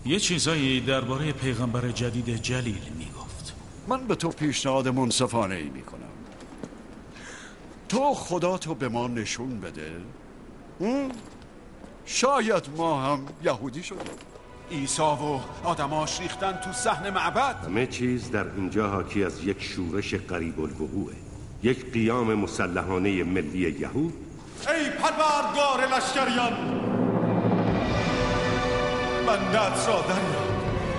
یه چیزایی درباره پیغمبر جدید جلیل میگفت. من به تو پیشنهاد منصفانه ای میکنم. تو خدا تو به ما نشون بده، شاید ما هم یهودی شدیم. عیسی و آدماش ریختن تو صحن معبد. همه چیز در اینجا حاکی از یک شورش قریب الوقوعه، یک قیام مسلحانه ملی یهود. ای پروردگار لشکریان، بنده‌ات را دریاب.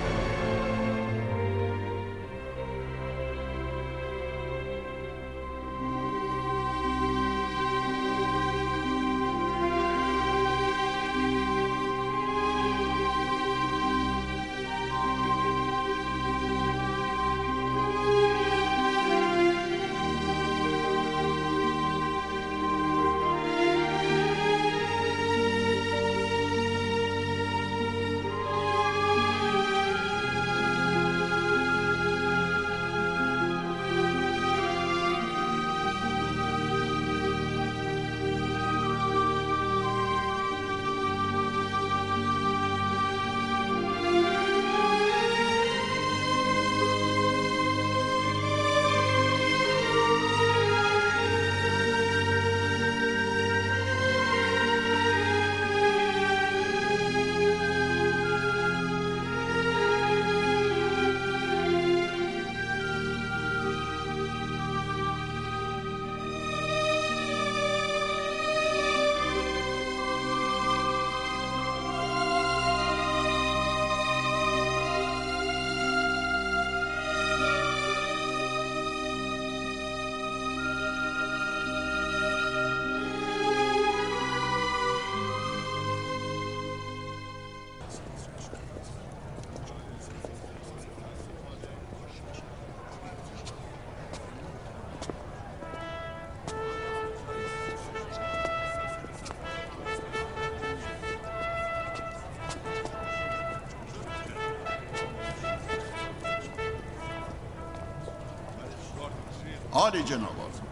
عالی جناب،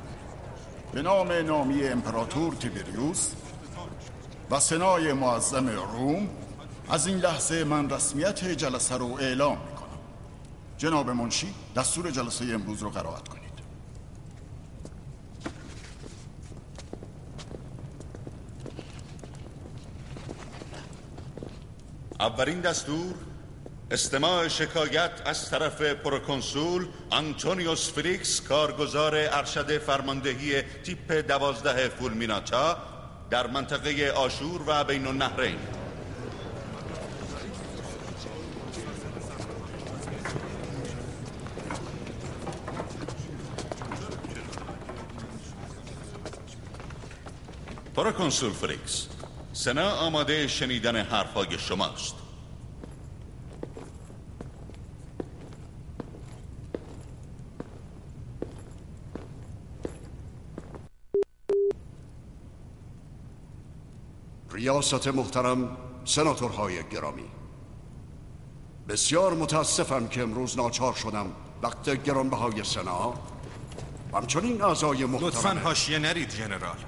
به نام نامی امپراتور تیبریوس و سنای معظم روم از این لحظه من رسمیت جلسه رو اعلام میکنم. جناب منشی دستور جلسه امروز رو قرائت کنید. اولین دستور استماع شکایت از طرف پروکنسول آنتونیوس فلیکس، کارگزار ارشد فرماندهی تیپ 12 فولمیناتا در منطقه آشور و بین النهرین. پروکنسول فلیکس، سنا آماده شنیدن حرفهای شماست. ریاست محترم، سناتورهای گرامی، بسیار متاسفم که امروز ناچار شدم وقت گرانبهای سنا همچنین اعضای محترم. لطفاً حاشیه نرید ژنرال.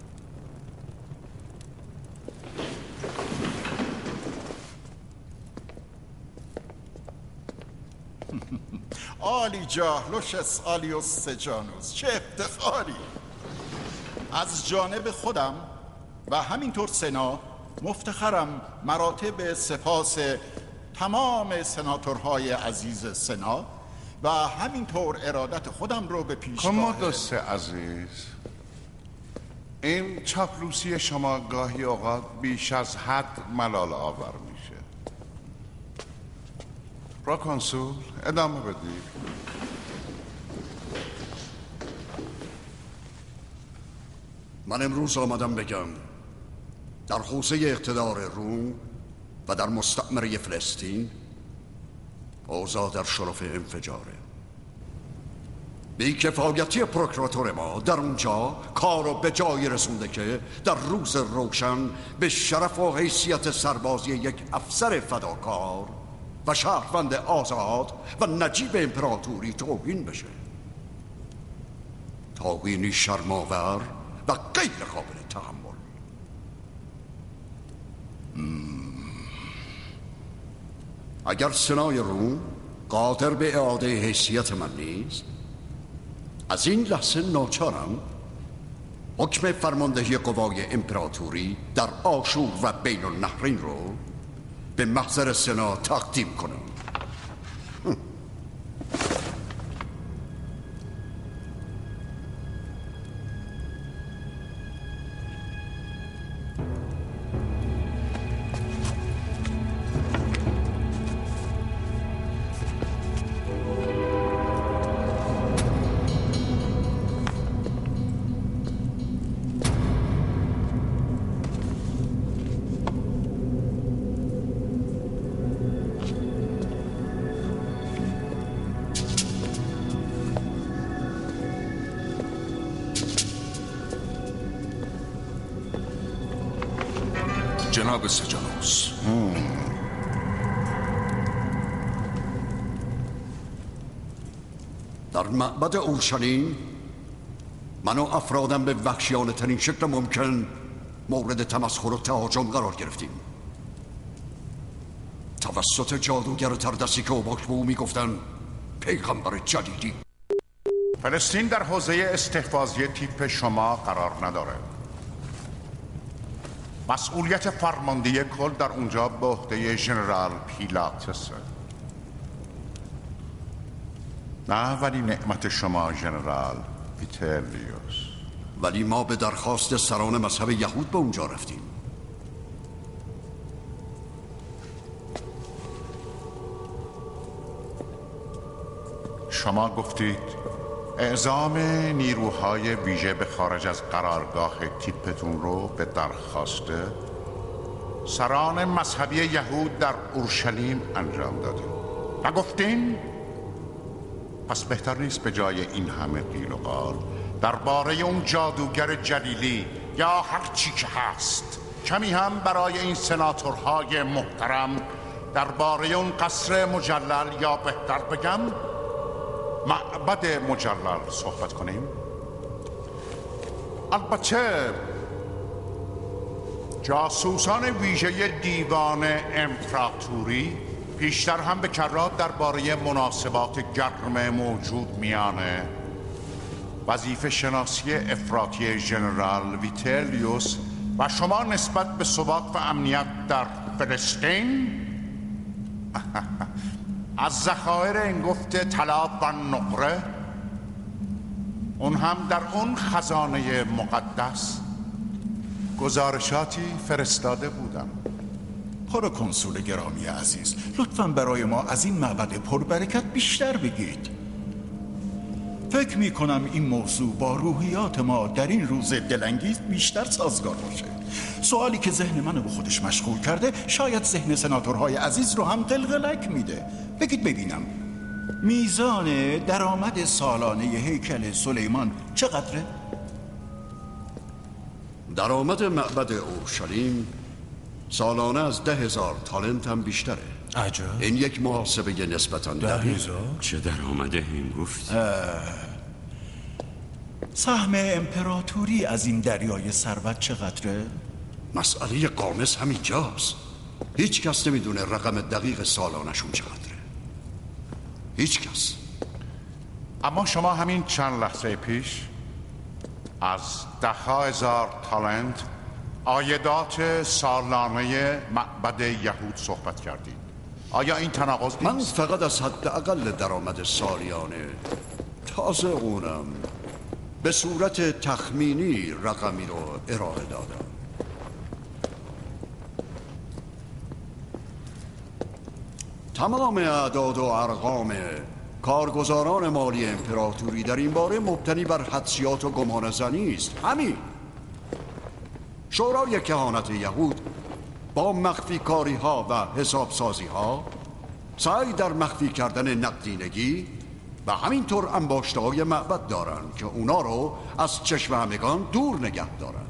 عالی جاهلوشس آلیوس سجانوس، چه افتخاری! از جانب خودم و همینطور سنا مفتخرم مراتب سپاس تمام سناتورهای عزیز سنا و همینطور ارادت خودم رو به پیشگاه کمودوس عزیز، این چاپلوسی شما گاهی اوقات بیش از حد ملال آور میشه. پروکنسول ادامه بدید. من امروز آمدم بگم در حوزه اقتدار روم و در مستعمره فلسطین اوضاع در شرف انفجاره. بی‌کفایتی پروکراتور ما در اونجا کارو به جایی رسونده که در روز روشن به شرف و حیثیت سربازی یک افسر فداکار و شهروند آزاد و نجیب امپراتوری توهین بشه. توهینی شرم‌آور و غیر قابل تحمل. اگر سنای روم قادر به اعاده حیثیت من نیست، از این لحظه ناچارم حکم فرماندهی قوای امپراتوری در آشور و بین النهرین رو به محضر سنا تقدیم کنم. جناب سجانوس، در معبد اورشلیم من و افرادم به وحشیانه ترین شکل ممکن مورد تمسخر و تهاجم قرار گرفتیم توسط جادوگر تردستی که اوباش به او میگفتن پیغمبر جدیدی. فلسطین در حوزه استحفاظی تیپ شما قرار نداره. مسئولیت فرماندهی کل در اونجا به عهده ژنرال پیلاتسه. نه ولی نعمت شما ژنرال ویتلیوس. ولی ما به درخواست سران مذهب یهود به اونجا رفتیم. شما گفتید اعزام نیروهای ویژه به خارج از قرارگاه تیپتون رو به درخواست سران مذهبی یهود در اورشلیم انجام دادیم و گفتین پس بهتر نیست به جای این همه قیل و قال درباره اون جادوگر جلیلی یا هر چی که هست کمی هم برای این سناتورهای محترم درباره اون قصر مجلل یا بهتر بگم معبد مجلل صحبت کنیم؟ البته جاسوسان ویژه دیوان امپراتوری پیشتر هم به کرات درباره مناسبات گرم موجود میانه وظیفه شناسی افراطی ژنرال ویتلیوس و شما نسبت به ثبات و امنیت در فلسطین از ذخایر انگفت طلا و نقره اون هم در اون خزانه مقدس گزارشاتی فرستاده بودم. پروکنسول گرامی عزیز، لطفاً برای ما از این معبد پربرکت بیشتر بگید. فکر می کنم این موضوع با روحیات ما در این روز دلانگیز بیشتر سازگار باشه. سوالی که ذهن منو به خودش مشغول کرده شاید ذهن سناتورهای عزیز رو هم قلقلک میده. بگید ببینم میزان درآمد سالانه هیکل سلیمان چقدره؟ درآمد معبد اورشلیم سالانه از 10,000 تالنت هم بیشتره. عجب. این یک محاسبه نسبتاً دقیق. چه درآمده این گفت؟ سهم امپراتوری از این دریای ثروت چقدره؟ مسئله قامز همینجاست. هیچ کس نمیدونه رقم دقیق سالانشون چقدره. هیچ کس. اما شما همین چند لحظه پیش از 10,000 تالنت عایدات سالانه معبد یهود صحبت کردید. آیا این تناقض نیست؟ من فقط از حداقل درآمد سالیانه تازه اونم به صورت تخمینی رقمی رو ارائه دادم. تمام اعداد و ارقام کارگزاران مالی امپراتوری در این باره مبتنی بر حدسیات و گمان زنی است. همین شورای کهانت یهود با مخفی کاری ها و حساب سازی ها سعی در مخفی کردن نقدینگی و همینطور انباشته های معبد دارند که اونا رو از چشم همگان دور نگه دارند.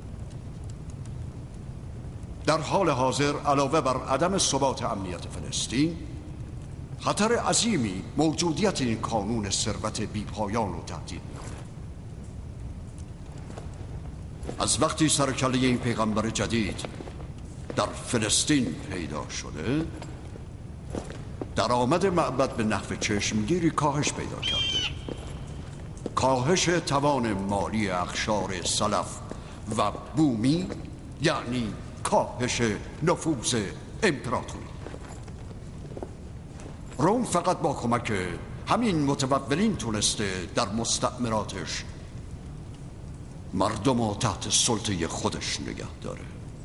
در حال حاضر علاوه بر عدم ثبات امنیت فلسطین، خطر عظیمی موجودیت این کانون ثروت بی‌پایان رو تهدید می‌کنه. از وقتی سرکله این پیغمبر جدید در فلسطین پیدا شده درآمد معبد به نحو چشمگیری کاهش پیدا کرده. کاهش توان مالی اقشار سلف و بومی، یعنی کاهش نفوذ امپراتوری. روم فقط با کمک همین متولین تونسته در مستعمراتش مردم رو تحت سلطه خودش نگه داره.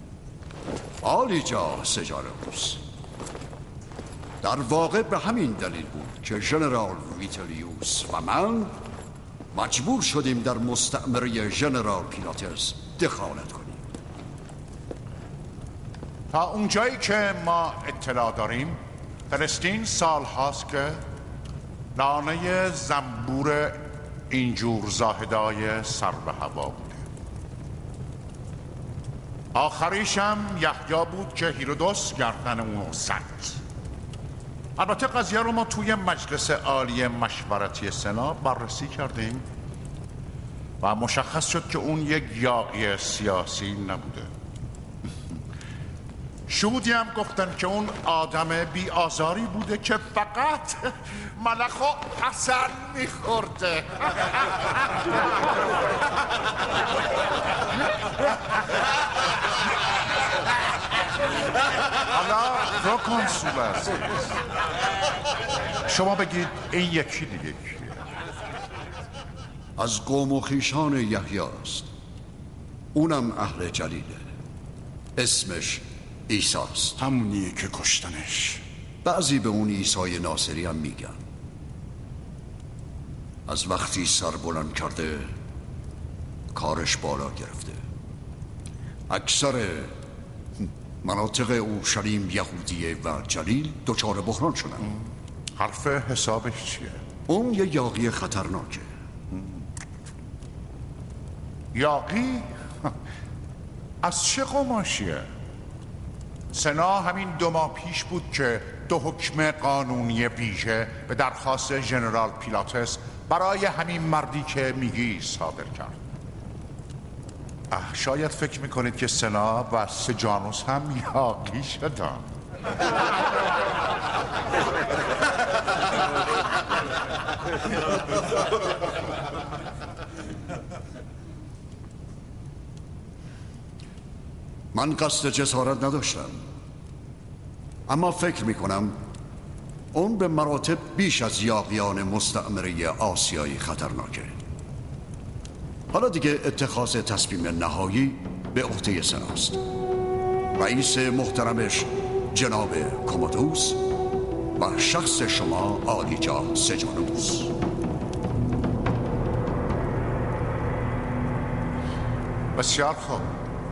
آلیجا سجانوس، در واقع به همین دلیل بود که ژنرال ویتلیوس و من مجبور شدیم در مستعمره ژنرال پیلاتس دخالت کنیم. تا اونجایی که ما اطلاع داریم فلسطین سال هاست که لانه زنبور اینجور زاهدای سر به هوا بوده. آخریشم یحیی بود که هیرودوس گردن اونو زد. البته قضیه رو ما توی مجلس عالی مشورتی سنا بررسی کردیم و مشخص شد که اون یک یاغی سیاسی نبوده. شهودی هم گفتن که اون آدم بی آزاری بوده که فقط ملخ و عسل میخورده. حالا پروکنسول عزیز، شما بگید این یکی دیگه کیه؟ از قوم و خویشان یحیی است. اونم اهل جلیله. اسمش عیسی است. همونیه که کشتنش. بعضی به اون عیسی ناصری هم میگن. از وقتی سر بلند کرده کارش بالا گرفته. اکثر مناطق اورشلیم یهودیه و جلیل دچار بحران شدن. حرف حسابش چیه؟ اون یه یاغی خطرناکه. یاغی؟ از چه قماشیه؟ سنا همین 2 ماه پیش بود که 2 حکم قانونی ویژه به درخواست ژنرال پیلاتس برای همین مردی که میگی صادر کرد. شاید فکر میکنید که سنا و سجانوس هم یاغی شدن. من قصد جسارت نداشتم، اما فکر میکنم اون به مراتب بیش از یاغیان مستعمره آسیایی خطرناکه. حالا دیگه اتخاذ تصمیم نهایی به عهده سناست. رئیس محترمش جناب کومودوس و شخص شما آلیجا سجانوس. بسیار خوب.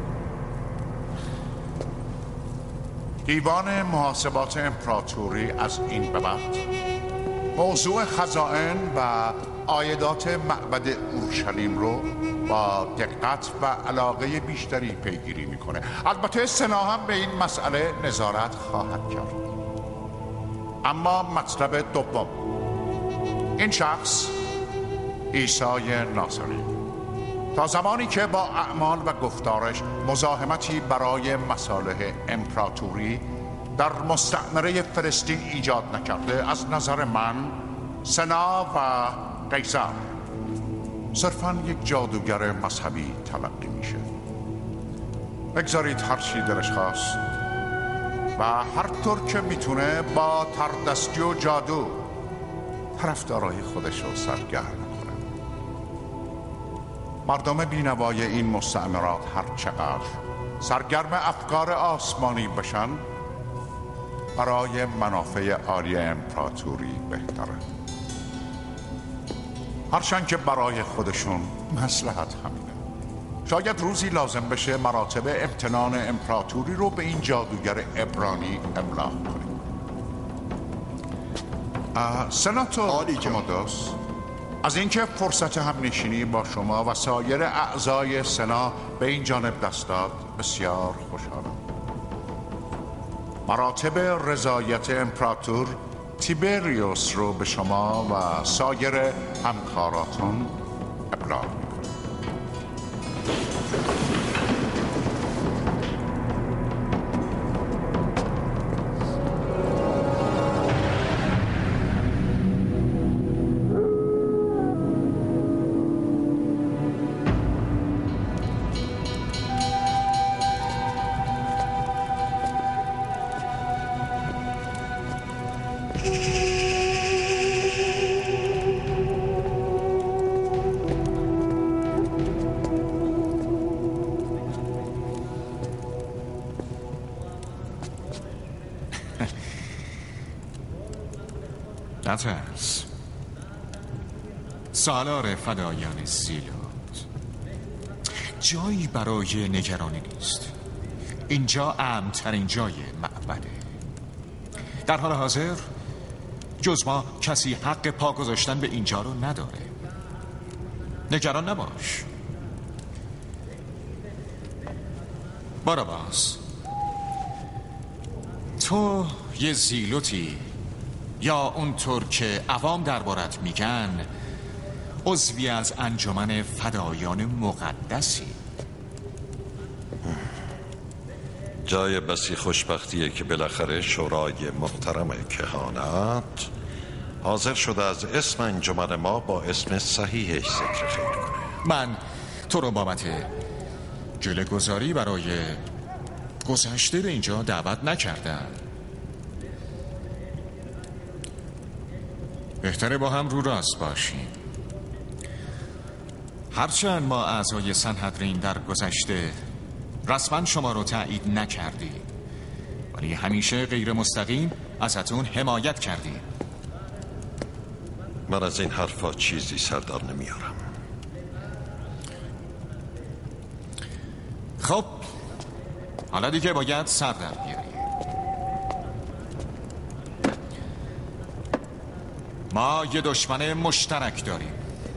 دیوان محاسبات امپراتوری از این به بعد موضوع خزائن و عایدات معبد اورشلیم رو با دقت و علاقه بیشتری پیگیری میکنه. البته سنا هم به این مسئله نظارت خواهد کرد. اما مطلب دوم، این شخص عیسی ناصری تا زمانی که با اعمال و گفتارش مزاحمتی برای مصالح امپراتوری در مستعمره فلسطین ایجاد نکرده، از نظر من، سنا و قیصر صرفاً یک جادوگر مذهبی تلقی میشه. بگذارید هر چی دلش خواست و هر طور که میتونه با تردستی و جادو طرفدارای خودش رو سرگرم کنه. مردم بینوای این مستعمرات هر چقدر سرگرم افکار آسمانی بشن، برای منافع عالی امپراتوری بهتره. هرچند که برای خودشون مصلحت همینه. شاید روزی لازم بشه مراتب امتنان امپراتوری رو به این جادوگر عبرانی ابلاغ کنیم. سناتور کومودوس، از اینکه فرصت همنشینی با شما و سایر اعضای سنا به این جانب دست داد بسیار خوشحالم. مراتب رضایت امپراتور تیبریوس رو به شما و سایر همکاراتون ابلاغ میکنم. نترس سالار فدایان زیلوت، جایی برای نگرانی نیست. اینجا امن‌ترین جای معبده. در حال حاضر جز ما کسی حق پا گذاشتن به اینجا رو نداره. نگران نباش. باراباس، تو یه زیلوتی یا اونطور که عوام دربارت میگن عضوی از انجمن فدایان مقدسی. جای بسی خوشبختیه که بالاخره شورای محترم کهانت حاضر شده از اسم انجمن ما با اسم صحیحش ذکر خیر کنه. من تو رو بابت جلوه‌گذاری برای گذشته به اینجا دعوت نکردم. بهتره با هم رو راست باشیم. هرچند ما اعضای سنهدرین در گذشته رسما شما رو تایید نکردیم، ولی همیشه غیر مستقیم ازتون حمایت کردیم. من از این حرفا چیزی سردار نمیارم. خب حالا دیگه باید سر در بیاریم. ما یه دشمن مشترک داریم.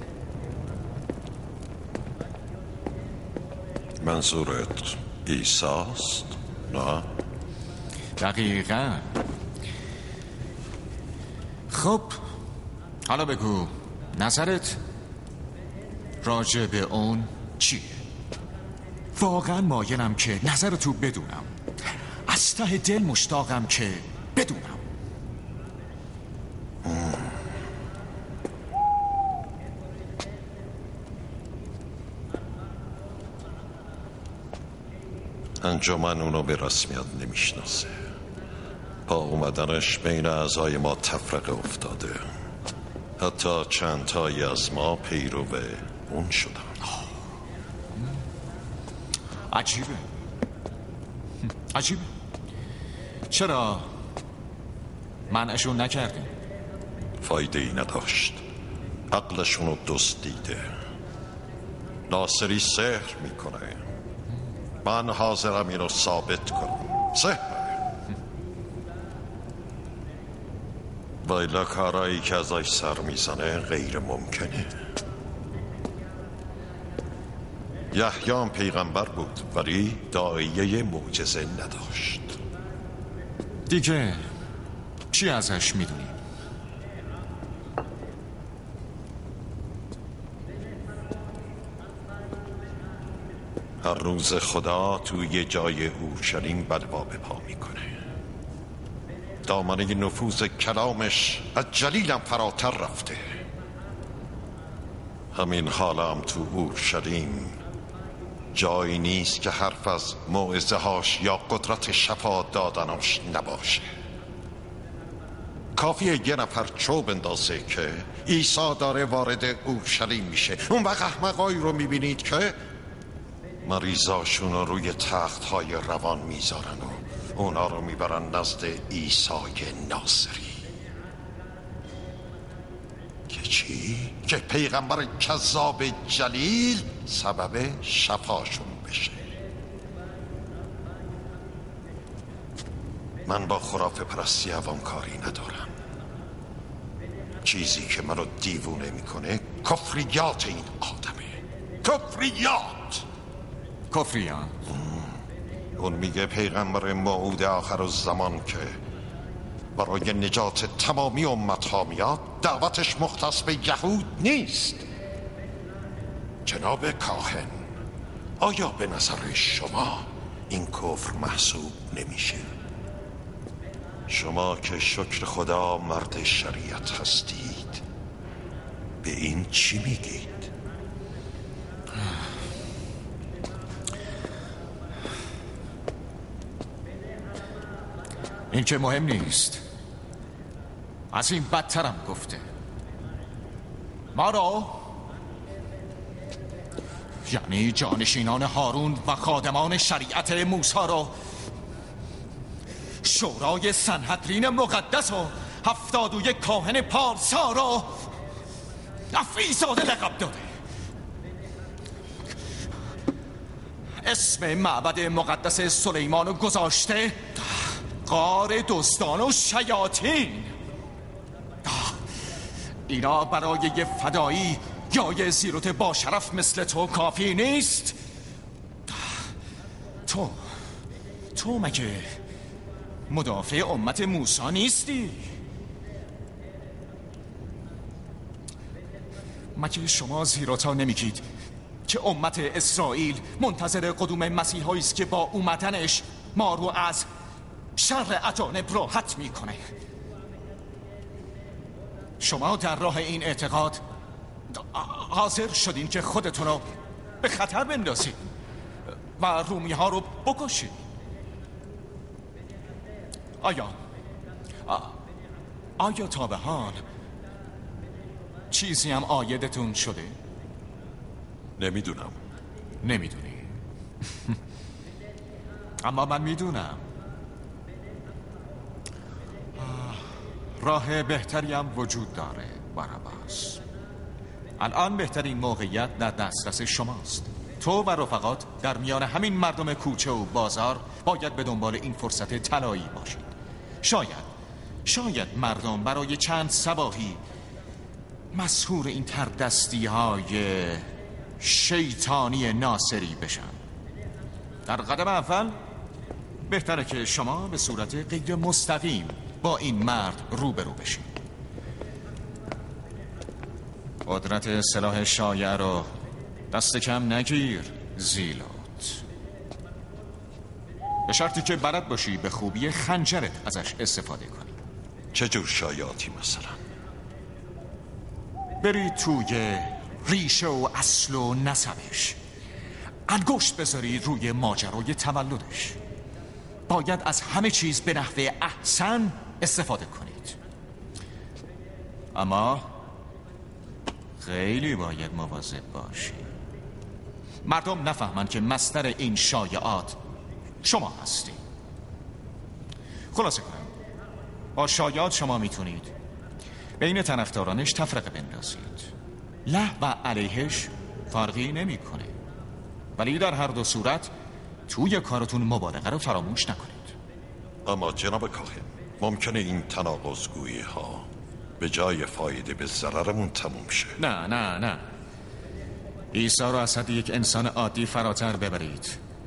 منظورت عیساست؟ نه؟ دقیقاً. خب حالا بگو نظرت راجع به اون چیه؟ واقعا مایلم که نظرتو بدونم. از ته دل مشتاقم که بدونم. انجمن اونو به رسمیت نمیشناسه. با اومدنش بین اعضای ما تفرقه افتاده. حتی چند تایی از ما پیرو اون شدن. عجیبه. چرا منعشون نکردیم؟ فایده ای نداشت. عقلشونو دزدیده. ناصری سحر میکنه. من حاضرم اینو ثابت کنم. سحر. وایلا کارایی که ازش سر میزنه غیر ممکنه. یحیی پیغمبر بود ولی داعیه معجزه نداشت. دیگه چی ازش میدونی؟ هر روز خدا توی جای اورشلیم بلوا به پا میکنه. دامنه نفوذ کلامش از جلیلم فراتر رفته. همین حالم تو اورشلیم جایی نیست که حرف از موعظه هاش یا قدرت شفا دادناش نباشه. کافیه یه نفر چوب اندازه که عیسی داره وارد اورشلیم میشه. اون وقت احمقایی رو میبینید که مریضاشون رو روی تخت های روان میذارن و اونا رو میبرن نزد عیسی ناصری. که چی؟ که پیغمبر کذاب جلیل سبب شفاشون بشه. من با خرافه پرستی عوام کاری ندارم. چیزی که منو دیوونه میکنه کفریات این آدمه. کفریات؟ اون میگه پیغمبر موعود آخر الزمان که برای نجات تمامی امتها میاد دعوتش مختص به یهود نیست. جناب کاهن، آیا به نظر شما این کفر محسوب نمیشه؟ شما که شکر خدا مرد شریعت هستید به این چی میگید؟ این که مهم نیست. از این بدترم گفته. ما را یعنی جانشینان هارون و خادمان شریعت موسی را شورای سنهدرین مقدس و 71 کاهن پارسا را افعی‌زاده لقب داده. اسم معبد مقدس سلیمان رو گذاشته غار دزدان و شیاطین. اینا برای یه فدایی یا یه زیروت با شرف مثل تو کافی نیست؟ تو مگه مدافع امت موسی نیستی؟ مگه شما زیروتا نمیگید که امت اسرائیل منتظر قدوم مسیحایی است که با اومدنش ما رو از شر اجانب راحت میکنه؟ شما در راه این اعتقاد حاضر شدین که خودتون رو به خطر بندازید و رومی ها رو بکشید. آیا تا به حال چیزی هم عایدتون شده؟ نمیدونم. نمیدونی؟ اما من میدونم. راه بهتری هم وجود داره باراباس. الان بهترین موقعیت در دسترس شماست. تو و رفقات در میان همین مردم کوچه و بازار باید به دنبال این فرصت طلایی باشید. شاید مردم برای چند صباحی مسحور این تردستی های شیطانی ناصری بشن. در قدم اول بهتره که شما به صورت غیر مستقیم با این مرد روبرو بشید. قدرت سلاح شایع رو دست کم نگیر زیلوت، به شرطی که بلد باشی به خوبی خنجرت ازش استفاده کنی. چه جور شایعاتی مثلا؟ بری توی ریشه و اصل و نسبش، انگشت بذاری روی ماجرای تولدش. باید از همه چیز به نحو احسن استفاده کنید، اما خیلی باید مواظب باشی مردم نفهمن که مصدر این شایعات شما هستی. خلاصه کنم، با شایعات شما میتونید بین طرفدارانش تفرقه بندازید. له و علیهش فرقی نمیکنه، ولی در هر دو صورت توی کارتون مبالغه رو فراموش نکنید. اما جناب کاهن، ممکنه این تناقض‌گویی ها به جای فایده به ضررمون تموم شه. نه عیسی رو از حد یک انسان عادی فراتر ببرید.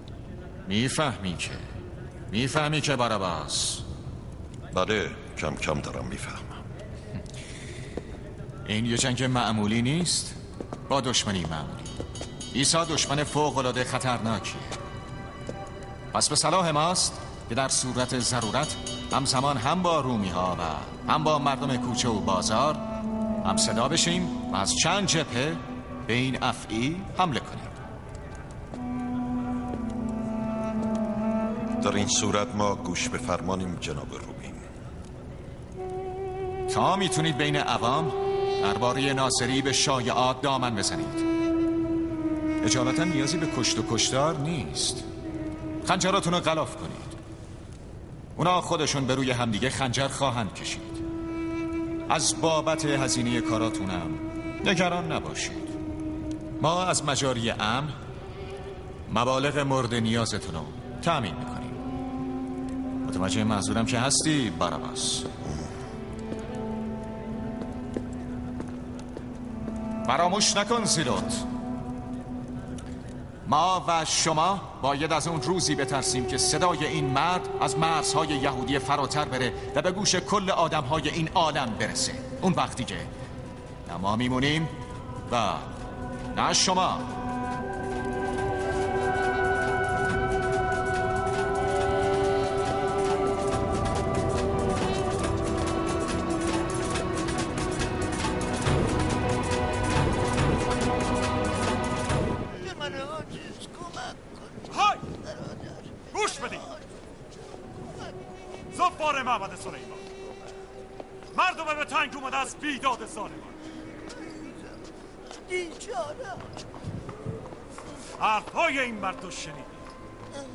میفهمی که باراباس؟ بله، کم کم دارم میفهمم. این یه جنگ معمولی نیست با دشمنی معمولی. عیسی دشمن فوق‌العاده خطرناکیه. پس به صلاح ماست که در صورت ضرورت همزمان هم با رومی ها و هم با مردم کوچه و بازار هم صدا بشیم و از چند جبهه به این افعی حمله کنیم. در این صورت ما گوش به فرمانیم جناب رومین. تا میتونید بین عوام درباره ناصری به شایعات دامن بزنید. اجالتا نیازی به کشت و کشتار نیست. خنجراتون رو غلاف کنید. اونا خودشون به روی همدیگه خنجر خواهند کشید. از بابت هزینه کاراتونم نگران نباشید. ما از مجاری امن مبالغ مورد نیازتون رو تأمین میکنیم. متوجه منظورم که هستی باراباس؟ فراموش نکن زیلوت، ما و شما باید از اون روزی بترسیم که صدای این مرد از مرزهای یهودی فراتر بره و به گوش کل آدمهای این عالم برسه. اون وقتی که نه ما میمونیم و نه شما. زفار معبد سلیمان، مردم به تنگ اومده از بیداد ظالمان. بیچاره حرفای این مرد رو شنیدید،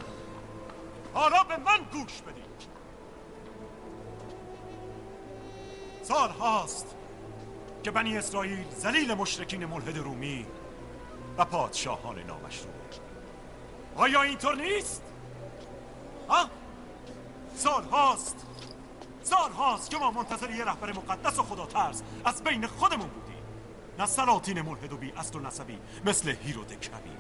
حالا به من گوش بدید. سال هاست که بنی اسرائیل ذلیل مشرکین ملحد رومی و پادشاهان نامشروع. آیا اینطور نیست؟ ها؟ سال هاست که ما منتظر یه رهبر مقدس و خدا ترس از بین خودمون بودیم، نه سلاطین ملحد و بی اصل و نسبی مثل هیرود کبیر،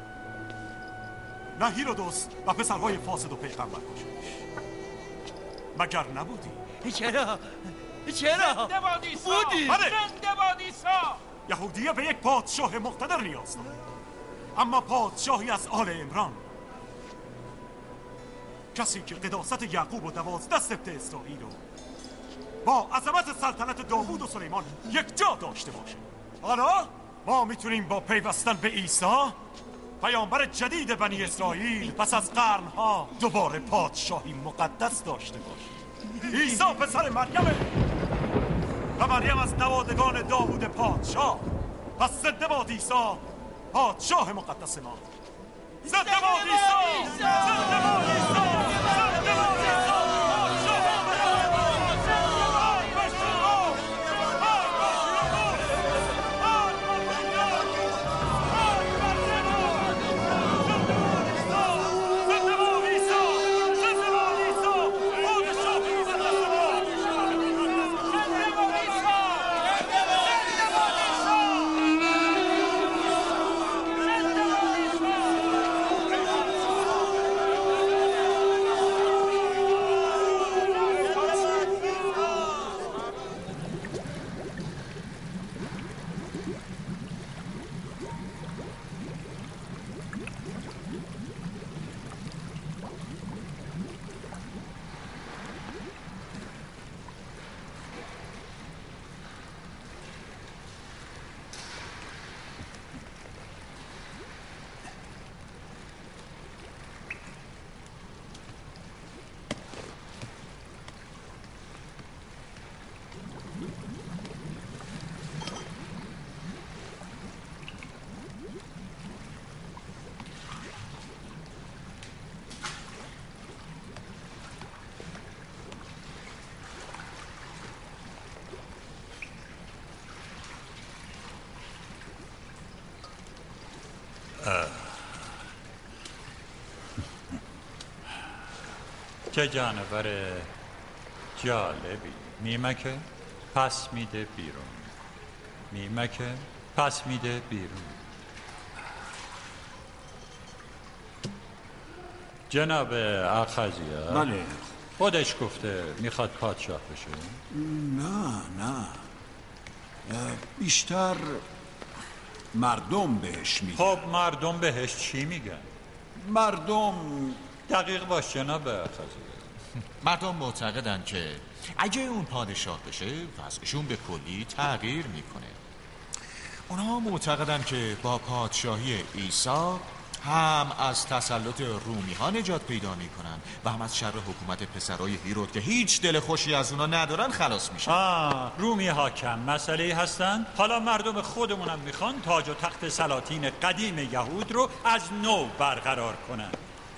نه هیرودوس و پسرهای فاسد و پیغمبر کشش. مگر نبودی؟ چرا؟ زنده باد عیسی! بودی! بله! زنده باد عیسی! یهودیه به یک پادشاه مقتدر نیاز دارد، اما پادشاهی از آل عمران، کسی که قداست یعقوب و 12 سبط اسرائیل رو با عظمت سلطنت داوود و سلیمان یک جا داشته باشه. حالا ما میتونیم با پیوستن به عیسی، پیامبر جدید بنی اسرائیل، پس از قرنها دوباره پادشاهی مقدس داشته باشیم. عیسی پسر مریمه و مریم از نوادگان داوود پادشاه. پس زنده باد عیسی، پادشاه مقدس ما. زنده باد عیسی! زنده باد عیسی! زنده باد عیسی! چه جانور جالبی. میمکه پس میده بیرون، میمکه پس میده بیرون. جناب اخازیه، بله. خودش گفته میخواد پادشاه بشه. نه بیشتر مردم بهش میگن. خب مردم بهش چی میگن؟ مردم دقیق باش جناب اخازیه. مردم معتقدن که اگه اون پادشاه بشه وضعشون به کلی تغییر میکنه. اونها معتقدن که با پادشاهی عیسی هم از تسلط رومی ها نجات پیدا میکنن و هم از شر حکومت پسرای هیرود که هیچ دل خوشی از اونا ندارن خلاص میشن. رومی ها کم مسئله هستن. حالا مردم خودمونم میخوان تاج و تخت سلاطین قدیم یهود رو از نو برقرار کنن.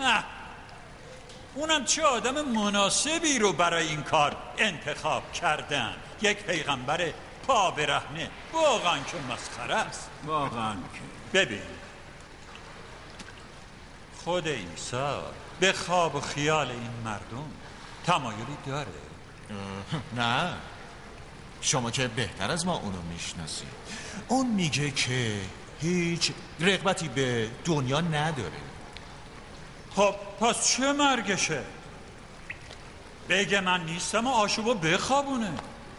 اونم چه آدم مناسبی رو برای این کار انتخاب کردن. یک پیغمبر پا برهنه. واقعا که مسخره است. واقعا که ببین، خود عیسی به خواب و خیال این مردم تمایلی داره. نه، شما که بهتر از ما اونو میشناسید. اون میگه که هیچ رغبتی به دنیا نداره. خب پس چه مرگشه؟ بگه من نیستم و آشوبو بخوابونه.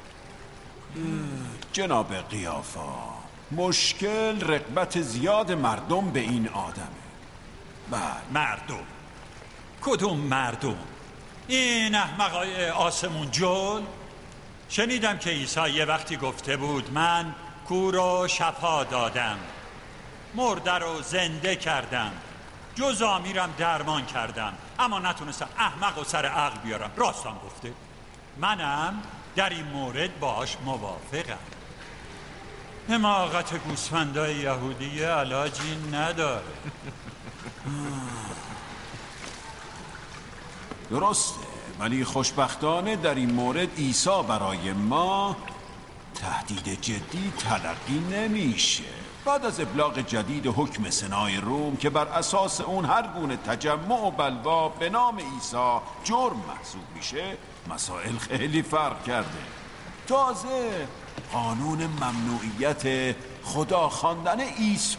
جناب قیافا، مشکل رغبت زیاد مردم به این آدمه. بله. مردم؟ کدوم مردم؟ این احمقای آسمون جل؟ شنیدم که عیسی یه وقتی گفته بود من کور و شفا دادم، مرده رو زنده کردم، جز آمیرم درمان کردم، اما نتونستم احمق و سر عقل بیارم. راستم گفته. منم در این مورد باش موافقم. حماقت گوسفندای یهودی علاجی نداره. درسته، ولی خوشبختانه در این مورد عیسی برای ما تهدید جدی تلقی نمیشه. بعد از ابلاغ جدید حکم سنای روم که بر اساس اون هر گونه تجمع و بلوا به نام عیسی جرم محسوب میشه، مسائل خیلی فرق کرده. تازه قانون ممنوعیت خدا خواندن عیسی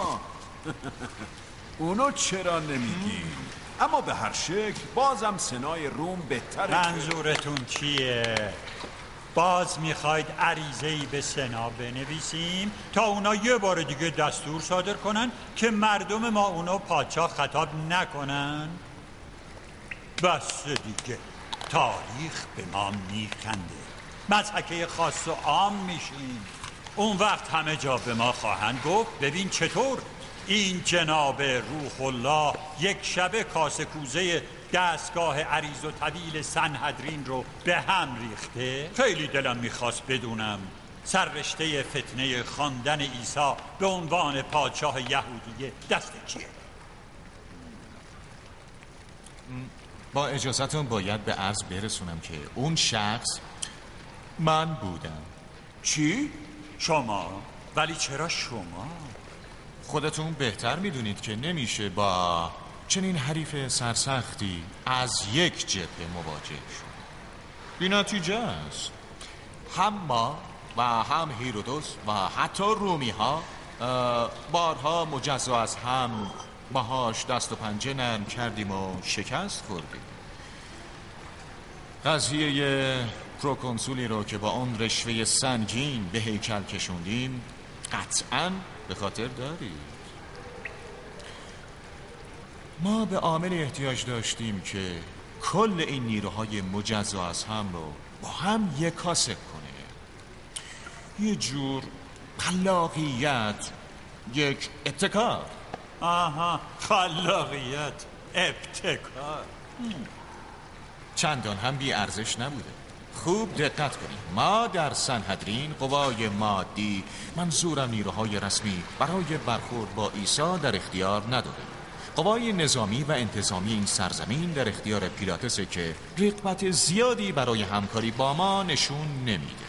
اونو چرا نمیگیم؟ اما به هر شکل بازم سنای روم بهتره. منظورتون چیه؟ باز میخواید عریضه‌ای به سنا بنویسیم تا اونا یه بار دیگه دستور صادر کنن که مردم ما اونو پادشاه خطاب نکنن؟ بس دیگه، تاریخ به ما میخنده، مضحکه خاص و عام میشیم. اون وقت همه جا به ما خواهند گفت ببین چطور این جناب روح الله یک شبه کاسه کوزه دستگاه عریض و طویل سنهدرین رو به هم ریخته. خیلی دلم میخواست بدونم سررشته فتنه خواندن عیسی به عنوان پادشاه یهودیه دست کیه؟ با اجازهتون باید به عرض برسونم که اون شخص من بودم. چی؟ شما؟ ولی چرا شما؟ خودتون بهتر میدونید که نمیشه با چنین حریف سرسختی از یک جبهه مواجه شد. بی نتیجه است. هم ما و هم هیرودوس و حتی رومی ها بارها مجزا از هم باهاش دست و پنجه نرم کردیم و شکست خوردیم. قضیه پروکنسولی رو که با اون رشوه سنگین به هیکل کشوندیم قطعاً به خاطر دارید. ما به عامل احتیاج داشتیم که کل این نیروهای مجزا از هم رو با هم یکاسه کنه. یه جور خلاقیت، یک ابتکار. آها، خلاقیت، ابتکار. چندان هم بی ارزش نبوده. خوب دقت کنید، ما در سنهدرین قوای مادی، منظورم نیروهای رسمی، برای برخورد با عیسی در اختیار نداریم. قوای نظامی و انتظامی این سرزمین در اختیار پیلاتسه که رغبت زیادی برای همکاری با ما نشون نمیده.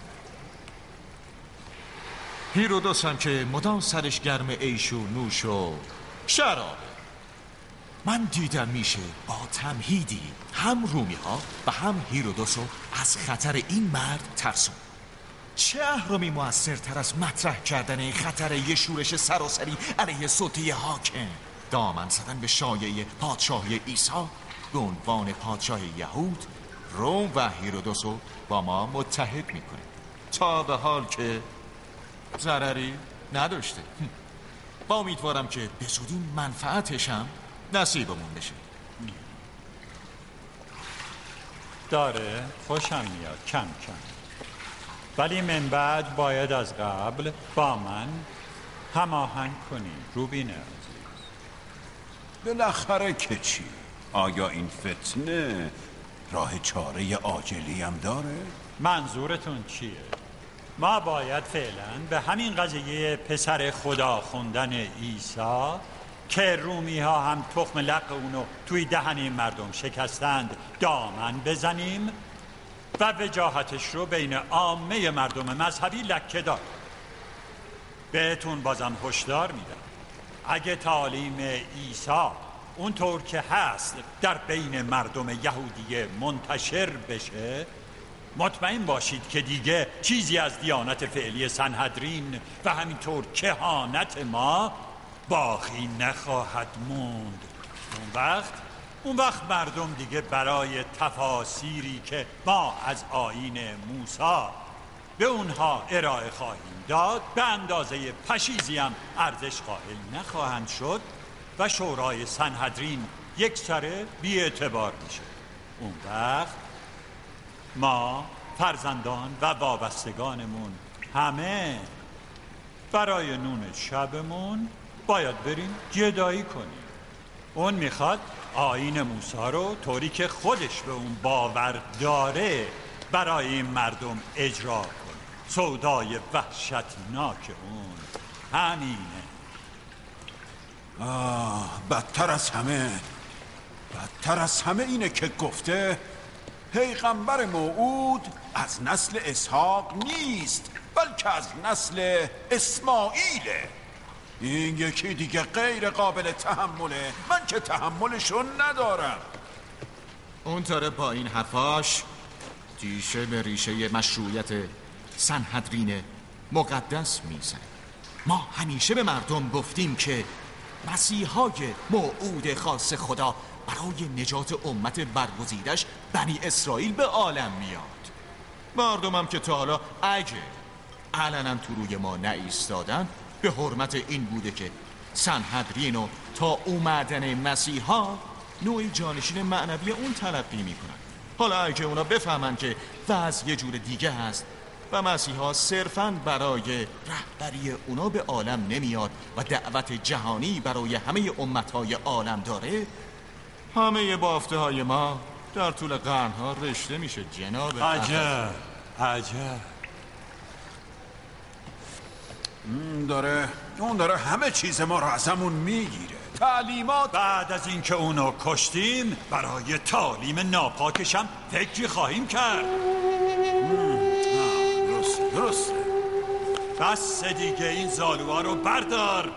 هیرودوس هم که مدام سرش گرم عیش و نوش و شرابه. من دیدم میشه با تمهیدی هم رومی ها و هم هیرودوس رو از خطر این مرد ترسون. چه اهرامی موثرتر از مطرح کردن خطر یه شورش سراسری علیه سلطه حاکم، دامن زدن به شایعه پادشاهی عیسی به عنوان پادشاه یهود، روم و هیرودوس رو با ما متحد میکنه. تا به حال که ضرری نداشته. با امیدوارم که به زودی منفعتش هم نصیبمون بشه. داره خوشم میاد کم کم، ولی من بعد باید از قبل با من هماهنگ کنی روبینه. بالاخره که چی؟ آیا این فتنه راه چاره عاجلی هم داره؟ منظورتون چیه؟ ما باید فعلا به همین قضیه پسر خدا خوندن عیسی که رومی ها هم تخم لق اونو توی دهن این مردم شکستند دامن بزنیم و وجاهتش رو بین عامه مردم مذهبی لکه دار. بهتون بازم هشدار میدم اگه تعالیم عیسی اونطور که هست در بین مردم یهودیه منتشر بشه، مطمئن باشید که دیگه چیزی از دیانت فعلی سنهدرین و همینطور کهانت ما باقی نخواهد موند. اون وقت مردم دیگه برای تفاسیری که ما از آیین موسی به اونها ارائه خواهیم داد به اندازه پشیزی هم ارزش قائل نخواهند شد و شورای سنهدرین یک سره بی اعتبار میشه. اون وقت ما فرزندان و وابستگانمون همه برای نون شبمون باید بریم گدایی کنیم. اون میخواد آیین موسی رو طوری که خودش به اون باور داره برای این مردم اجرا کنه. سودای وحشتناک اون همینه. بدتر از همه بدتر از همه اینه که گفته پیغمبر موعود از نسل اسحاق نیست بلکه از نسل اسماعیله. این یکی دیگه غیر قابل تحمله. من که تحملشو ندارم. اون داره با این حرفاش تیشه به ریشه مشروعیت سنهدرین مقدس میزنه. ما همیشه به مردم گفتیم که مسیحای موعود خاص خدا برای نجات امت برگزیدش بنی اسرائیل به عالم میاد. مردمم که تا حالا اگه علنا تو روی ما نایستادن به حرمت این بوده که سنهدرین و تا اومدن مسیحا نوعی جانشین معنوی اون تلقی میکنن. حالا اگه اونا بفهمن که وضع یه جور دیگه هست و مسیحا صرفاً برای رهبری اونا به عالم نمیاد و دعوت جهانی برای همه امتهای عالم داره، همه بافته های ما در طول قرنها رشته میشه جناب. عجب عجب. اون داره همه چیز ما رو ازمون میگیره. تعلیمات بعد از اینکه اونو کشتیم برای تعلیم ناپاکشم فکری خواهیم کرد. درست. بس دیگه این زالوها رو بردار.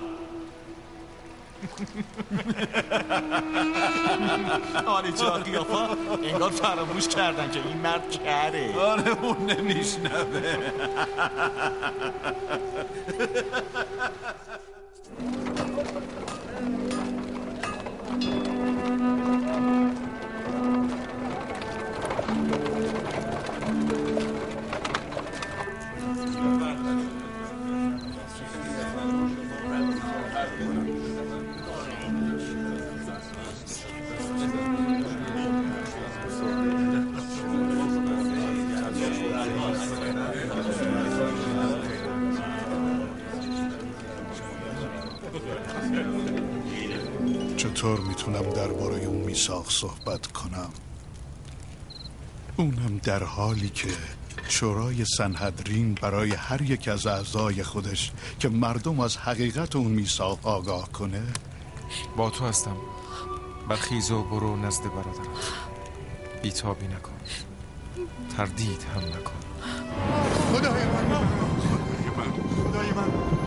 آره جا قیافا انگار فراموش کردن که این مرد کره. آره اون نمیشنوه. چطور میتونم درباره اون میثاق صحبت کنم؟ اونم در حالی که شورای سنهدرین برای هر یک از اعضای خودش که مردم از حقیقت اون میثاق آگاه کنه. با تو هستم. برخیز و برو نزد برادرت. بیتابی نکن. تردید هم نکن. خدای من. خدای من